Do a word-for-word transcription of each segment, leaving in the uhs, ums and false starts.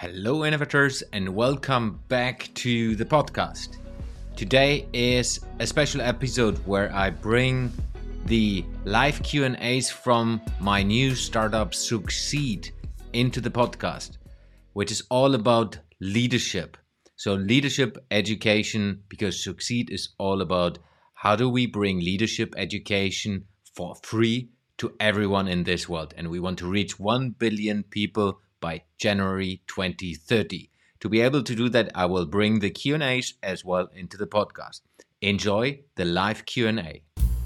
Hello, innovators, and welcome back to the podcast. Today is a special episode where I bring the live Q and A's from my new startup Succeed into the podcast, which is all about leadership. So leadership education, because Succeed is all about how do we bring leadership education for free to everyone in this world. And we want to reach one billion people by January twenty thirty. To be able to do that, I will bring the Q and A's as well into the podcast. Enjoy the live Q and A.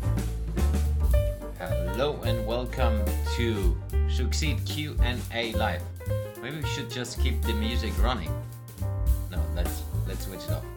Hello and welcome to Succeed Q and A Live. Maybe we should just keep the music running. No, let's let's switch it off.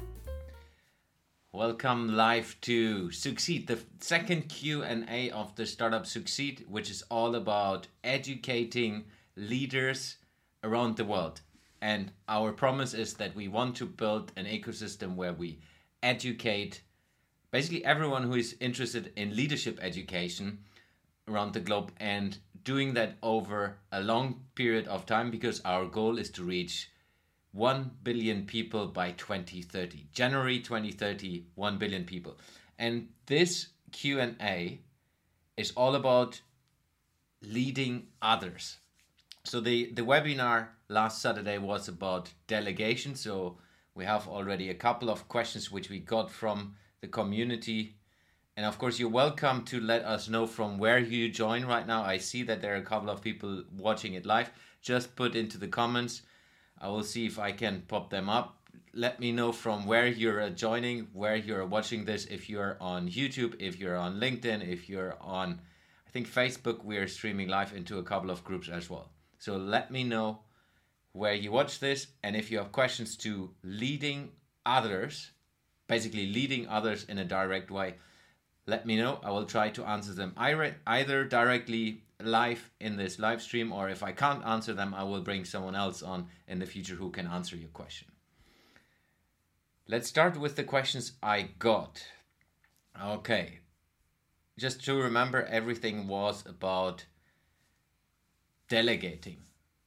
Welcome live to Succeed, the second Q and A of the startup Succeed, which is all about educating leaders around the world. And our promise is that we want to build an ecosystem where we educate basically everyone who is interested in leadership education around the globe, and doing that over a long period of time, because our goal is to reach one billion people by twenty thirty. January twenty thirty, one billion people. And this Q and A is all about leading others. So the, the webinar last Saturday was about delegation. So we have already a couple of questions which we got from the community. And of course, you're welcome to let us know from where you join right now. I see that there are a couple of people watching it live. Just put into the comments. I will see if I can pop them up. Let me know from where you're joining, where you're watching this. If you're on YouTube, if you're on LinkedIn, if you're on, I think Facebook, we are streaming live into a couple of groups as well. So let me know where you watch this, and if you have questions to leading others, basically leading others in a direct way, let me know. I will try to answer them either directly live in this live stream, or if I can't answer them, I will bring someone else on in the future who can answer your question. Let's start with the questions I got. Okay. Just to remember, everything was about delegating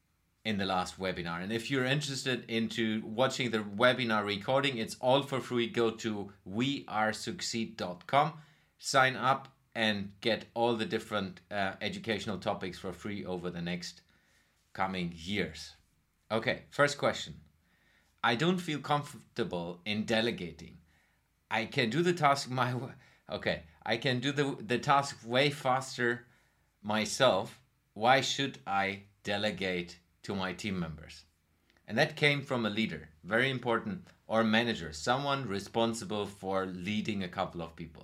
in the last webinar. And if you're interested into watching the webinar recording, it's all for free. Go to we are succeed dot com, sign up, and get all the different uh, educational topics for free over the next coming years. Okay, first question. I don't feel comfortable in delegating. I can do the task my way. Okay, I can do the, the task way faster myself. Why should I delegate to my team members? And that came from a leader, very important, or manager, someone responsible for leading a couple of people.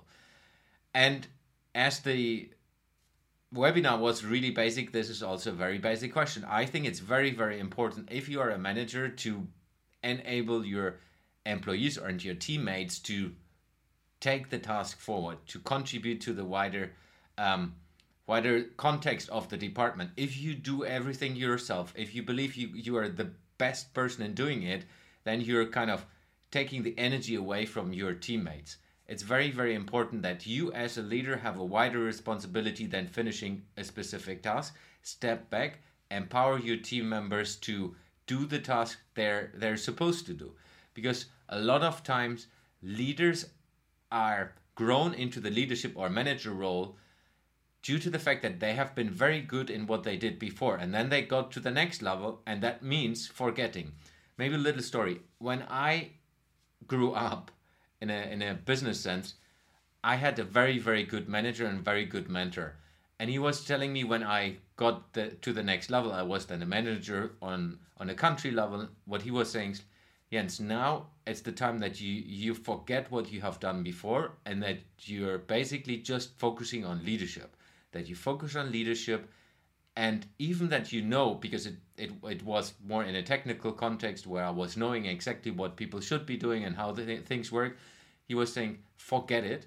And as the webinar was really basic, this is also a very basic question. I think it's very, very important if you are a manager to enable your employees or your teammates to take the task forward, to contribute to the wider um, wider context of the department. If you do everything yourself, if you believe you, you are the best person in doing it, then you're kind of taking the energy away from your teammates. It's very, very important that you as a leader have a wider responsibility than finishing a specific task. Step back, empower your team members to do the task they're, they're supposed to do. Because a lot of times leaders are grown into the leadership or manager role due to the fact that they have been very good in what they did before, and then they got to the next level, and that means forgetting. Maybe a little story. When I grew up in a in a business sense, I had a very, very good manager and very good mentor. And he was telling me when I got the, to the next level, I was then a manager on, on a country level, what he was saying, Jens, now it's the time that you, you forget what you have done before, and that you're basically just focusing on leadership. That you focus on leadership, and even that you know, because it, it, it was more in a technical context where I was knowing exactly what people should be doing and how the th- things work, he was saying, forget it.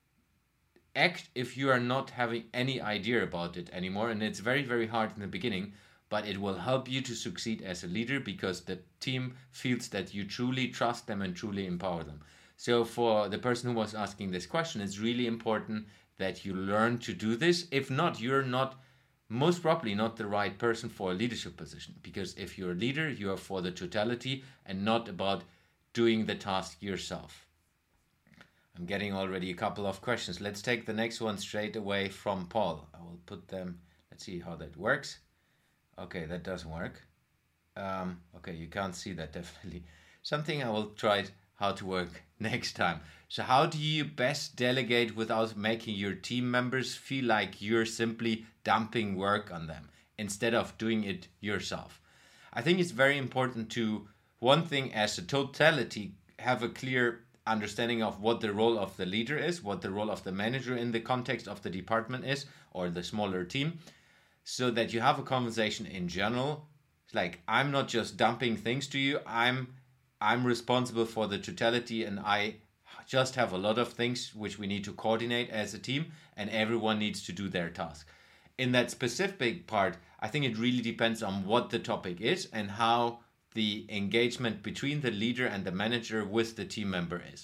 Act if you are not having any idea about it anymore, and it's very, very hard in the beginning, but it will help you to succeed as a leader because the team feels that you truly trust them and truly empower them. So for the person who was asking this question, it's really important that you learn to do this. If not, you're not most probably not the right person for a leadership position. Because if you're a leader, you are for the totality and not about doing the task yourself. I'm getting already a couple of questions. Let's take the next one straight away from Paul. I will put them, let's see how that works. Okay, that doesn't work. Um, okay, you can't see that definitely. Something I will try how to work next time. So how do you best delegate without making your team members feel like you're simply dumping work on them instead of doing it yourself? I think it's very important to, one thing as a totality, have a clear understanding of what the role of the leader is, what the role of the manager in the context of the department is, or the smaller team, so that you have a conversation in general. It's like, I'm not just dumping things to you, I'm I'm responsible for the totality, and I just have a lot of things which we need to coordinate as a team, and everyone needs to do their task. In that specific part, I think it really depends on what the topic is and how the engagement between the leader and the manager with the team member is.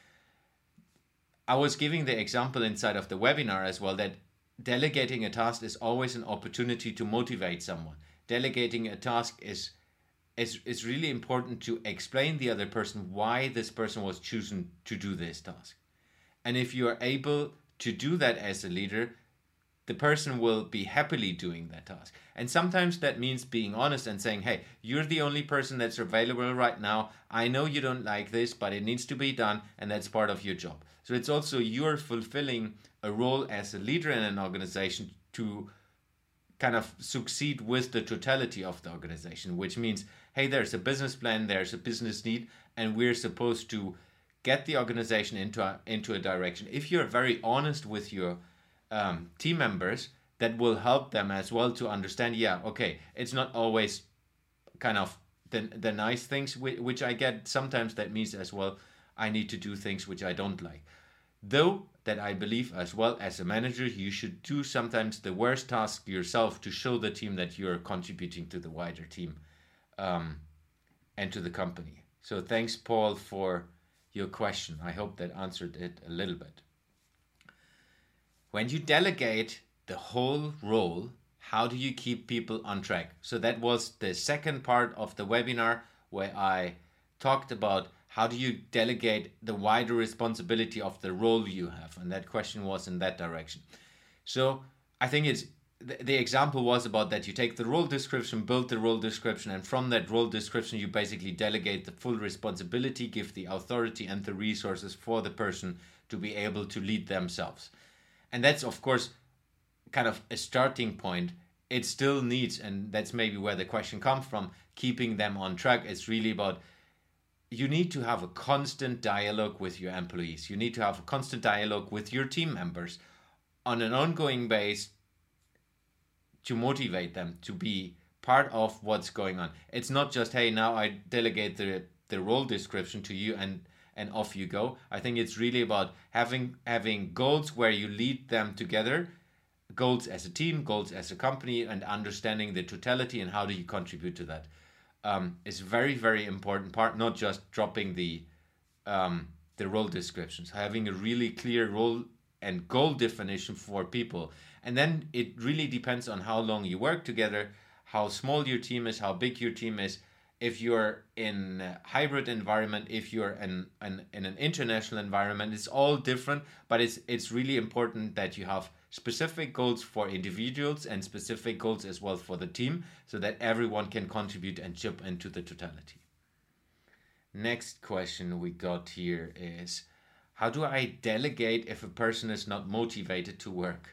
I was giving the example inside of the webinar as well that delegating a task is always an opportunity to motivate someone. Delegating a task is It's, it's really important to explain the other person why this person was chosen to do this task. And if you are able to do that as a leader, the person will be happily doing that task. And sometimes that means being honest and saying, hey, you're the only person that's available right now. I know you don't like this, but it needs to be done, and that's part of your job. So it's also you're fulfilling a role as a leader in an organization to kind of succeed with the totality of the organization, which means, hey, there's a business plan, there's a business need, and we're supposed to get the organization into a, into a direction. If you're very honest with your um, team members, that will help them as well to understand, yeah, okay, it's not always kind of the, the nice things which I get. Sometimes that means as well, I need to do things which I don't like. Though that I believe as well as a manager, you should do sometimes the worst task yourself to show the team that you're contributing to the wider team um, and to the company. So thanks, Paul, for your question. I hope that answered it a little bit. When you delegate the whole role, how do you keep people on track? So that was the second part of the webinar where I talked about how do you delegate the wider responsibility of the role you have? And that question was in that direction. So I think it's the, the example was about that you take the role description, build the role description, and from that role description, you basically delegate the full responsibility, give the authority and the resources for the person to be able to lead themselves. And that's, of course, kind of a starting point. It still needs, and that's maybe where the question comes from, keeping them on track. It's really about you need to have a constant dialogue with your employees. You need to have a constant dialogue with your team members on an ongoing basis to motivate them to be part of what's going on. It's not just, hey, now I delegate the, the role description to you and, and off you go. I think it's really about having having goals where you lead them together, goals as a team, goals as a company, and understanding the totality and how do you contribute to that. Um, is very, very important part, not just dropping the um, the role descriptions, having a really clear role and goal definition for people. And then it really depends on how long you work together, how small your team is, how big your team is. If you're in a hybrid environment, if you're in, in, in an international environment, it's all different, but it's it's really important that you have specific goals for individuals and specific goals as well for the team so that everyone can contribute and chip into the totality. Next question we got here is, how do I delegate if a person is not motivated to work?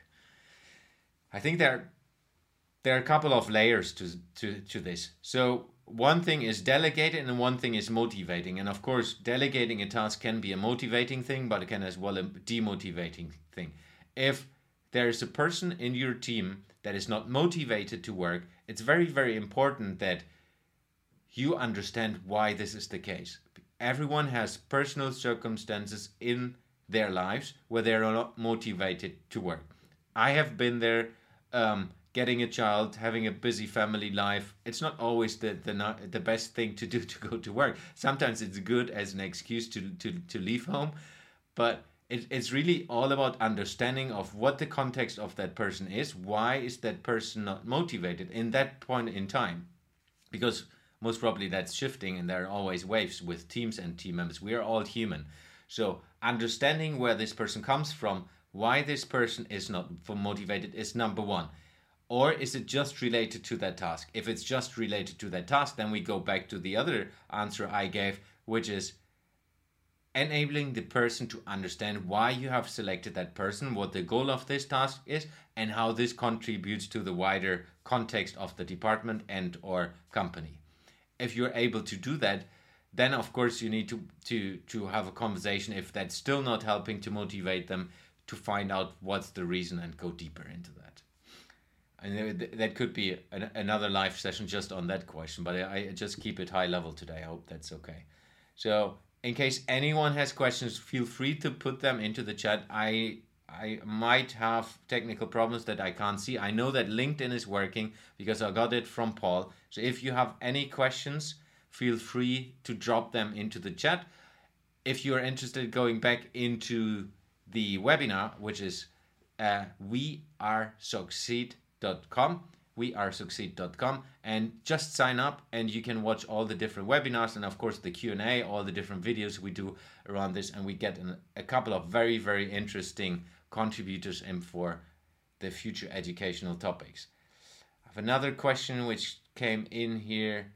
I think there, there are a couple of layers to, to, to this. So one thing is delegating and one thing is motivating. And of course, delegating a task can be a motivating thing, but it can as well a demotivating thing. If there is a person in your team that is not motivated to work, it's very, very important that you understand why this is the case. Everyone has personal circumstances in their lives where they're not motivated to work. I have been there, um, getting a child, having a busy family life. It's not always the, the, the best thing to do to go to work. Sometimes it's good as an excuse to, to, to leave home, but it, it's really all about understanding of what the context of that person is. Why is that person not motivated in that point in time? Because most probably that's shifting, and there are always waves with teams and team members. We are all human. So understanding where this person comes from, why this person is not motivated is number one. Or is it just related to that task? If it's just related to that task, then we go back to the other answer I gave, which is enabling the person to understand why you have selected that person, what the goal of this task is, and how this contributes to the wider context of the department and or company. If you're able to do that, then of course you need to, to, to have a conversation if that's still not helping to motivate them, to find out what's the reason and go deeper into that. And that could be an, another live session just on that question, but I, I just keep it high level today. I hope that's okay. So in case anyone has questions, feel free to put them into the chat. I I might have technical problems that I can't see. I know that LinkedIn is working because I got it from Paul. So if you have any questions, feel free to drop them into the chat. If you're interested in going back into the webinar, which is uh, we are succeed dot com, we are succeed dot com, and just sign up and you can watch all the different webinars and of course the Q and A, all the different videos we do around this, and we get an, a couple of very, very interesting contributors in for the future educational topics. I have another question which came in here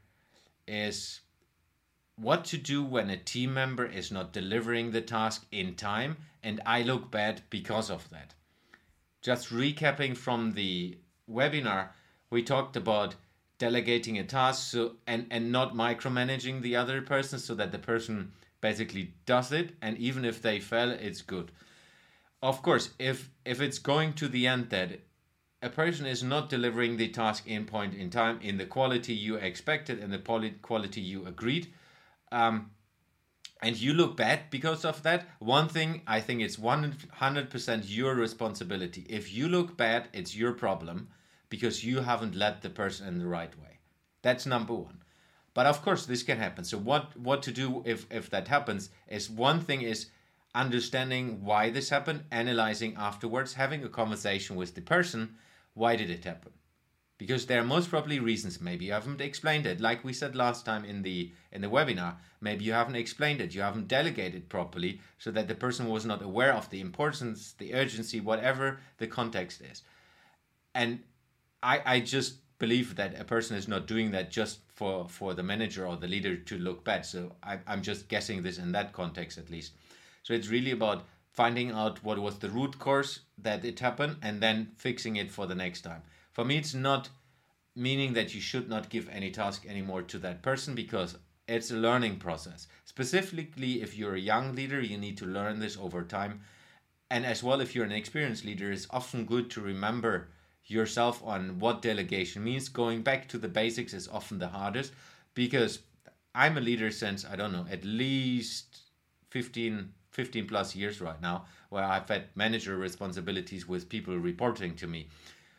is what to do when a team member is not delivering the task in time and I look bad because of that. Just recapping from the webinar, we talked about delegating a task so and, and not micromanaging the other person so that the person basically does it, and even if they fail, it's good. Of course, if if it's going to the end that a person is not delivering the task in point in time in the quality you expected and the quality you agreed, um, and you look bad because of that, one thing, I think it's one hundred percent your responsibility. If you look bad, it's your problem because you haven't led the person in the right way. That's number one. But of course, this can happen. So what, what to do if, if that happens is, one thing is understanding why this happened, analyzing afterwards, having a conversation with the person. Why did it happen? Because there are most probably reasons. Maybe you haven't explained it. Like we said last time in the in the webinar, maybe you haven't explained it. You haven't delegated properly so that the person was not aware of the importance, the urgency, whatever the context is. And I, I just believe that a person is not doing that just for, for the manager or the leader to look bad. So I, I'm just guessing this in that context at least. So it's really about finding out what was the root cause that it happened and then fixing it for the next time. For me, it's not meaning that you should not give any task anymore to that person, because it's a learning process. Specifically, if you're a young leader, you need to learn this over time. And as well, if you're an experienced leader, it's often good to remember yourself on what delegation means. Going back to the basics is often the hardest, because I'm a leader since, I don't know, at least fifteen, fifteen plus years right now, where I've had manager responsibilities with people reporting to me.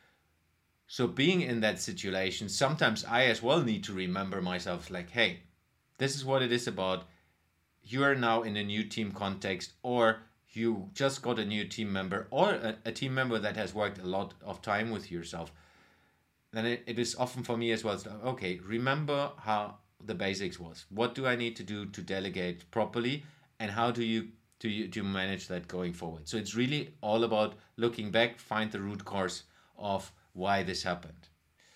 So being in that situation, sometimes I as well need to remember myself, like, hey, this is what it is about. You are now in a new team context, or you just got a new team member, or a, a team member that has worked a lot of time with yourself. Then it, it is often for me as well, okay, remember how the basics was. What do I need to do to delegate properly, and how do you do you do manage that going forward? So it's really all about looking back, find the root cause of why this happened.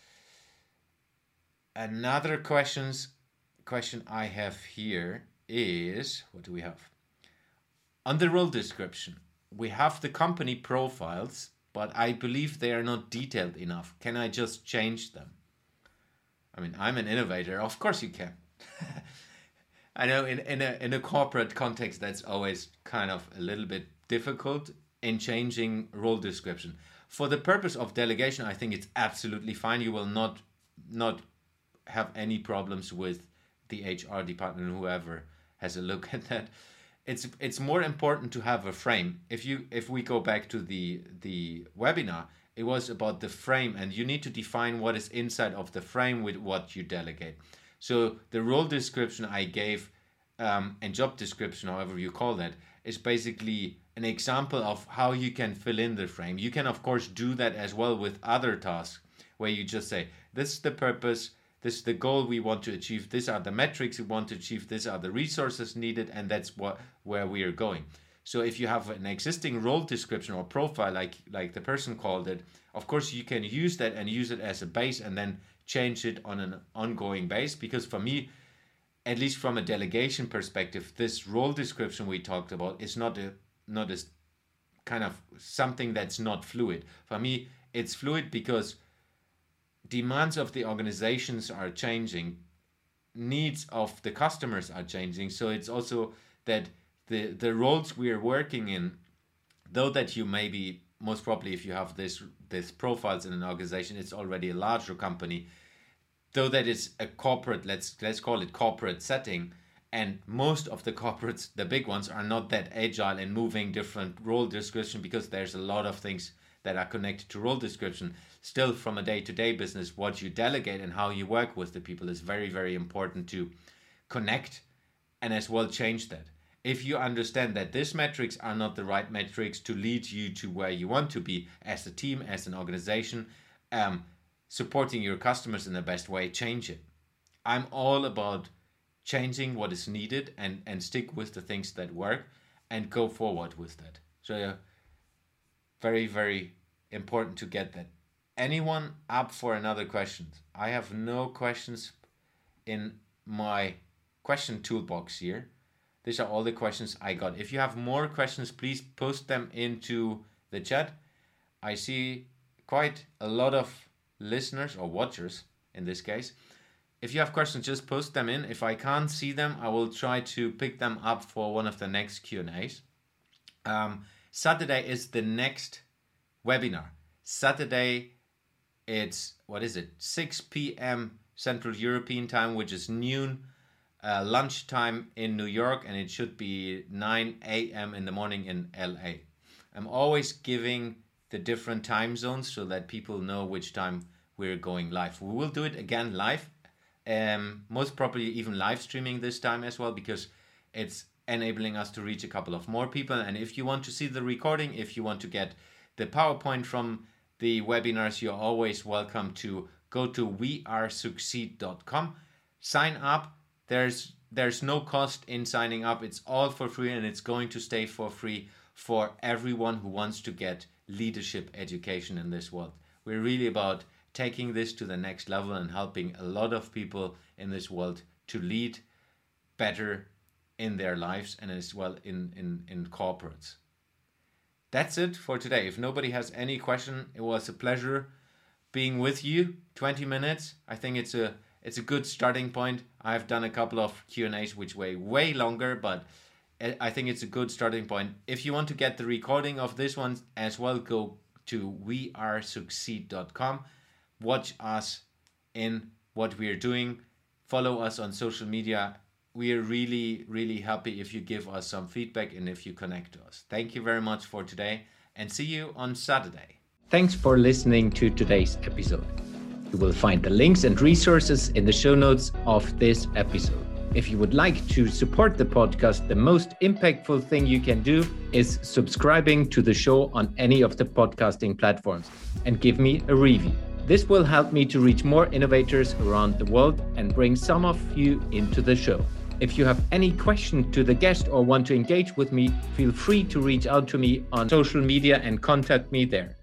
Another questions question I have here is, what do we have? On the role description, we have the company profiles, but I believe they are not detailed enough. Can I just change them? I mean, I'm an innovator. Of course you can. I know in, in, a, in a corporate context, that's always kind of a little bit difficult in changing role description. For the purpose of delegation, I think it's absolutely fine. You will not not have any problems with the H R department, whoever has a look at that. It's it's more important to have a frame. If you if we go back to the the webinar, it was about the frame, and you need to define what is inside of the frame with what you delegate. So the role description I gave um, and job description, however you call that, is basically an example of how you can fill in the frame. You can, of course, do that as well with other tasks where you just say, this is the purpose, this is the goal we want to achieve, these are the metrics we want to achieve, these are the resources needed, and that's what where we are going. So if you have an existing role description or profile, like like the person called it, of course you can use that and use it as a base and then change it on an ongoing base. Because for me, at least from a delegation perspective, this role description we talked about is not a not a kind of something that's not fluid. For me, it's fluid because demands of the organizations are changing, needs of the customers are changing. So it's also that the the roles we are working in, though that you maybe most probably if you have this this profiles in an organization, it's already a larger company, though that it's a corporate, let's let's call it corporate setting, and most of the corporates, the big ones, are not that agile in moving different role description because there's a lot of things that are connected to role description. Still, from a day-to-day business, what you delegate and how you work with the people is very, very important to connect and as well change that. If you understand that these metrics are not the right metrics to lead you to where you want to be as a team, as an organization, um, supporting your customers in the best way, change it. I'm all about changing what is needed and, and stick with the things that work and go forward with that. So uh, very, very important to get that. Anyone up for another question? I have no questions in my question toolbox here. These are all the questions I got. If you have more questions, please post them into the chat. I see quite a lot of listeners or watchers in this case. If you have questions, just post them in. If I can't see them, I will try to pick them up for one of the next Q and A's. Um, Saturday is the next webinar. Saturday, it's, what is it, six p.m. Central European time, which is noon, uh, lunchtime in New York, and it should be nine a.m. in the morning in L A. I'm always giving the different time zones so that people know which time we're going live. We will do it again live, um, most probably even live streaming this time as well, because it's enabling us to reach a couple of more people. And if you want to see the recording, if you want to get the PowerPoint from the webinars, you're always welcome to go to we are succeed dot com, sign up. There's there's no cost in signing up. It's all for free, and it's going to stay for free for everyone who wants to get leadership education in this world. We're really about taking this to the next level and helping a lot of people in this world to lead better in their lives and as well in, in, in corporates. That's it for today. If nobody has any question, it was a pleasure being with you. twenty minutes. I think it's a it's a good starting point. I've done a couple of Q and A's which way way longer, but I think it's a good starting point. If you want to get the recording of this one as well, go to we are succeed dot com. Watch us in what we are doing. Follow us on social media. We are really, really happy if you give us some feedback and if you connect to us. Thank you very much for today, and see you on Saturday. Thanks for listening to today's episode. You will find the links and resources in the show notes of this episode. If you would like to support the podcast, the most impactful thing you can do is subscribing to the show on any of the podcasting platforms and give me a review. This will help me to reach more innovators around the world and bring some of you into the show. If you have any question to the guest or want to engage with me, feel free to reach out to me on social media and contact me there.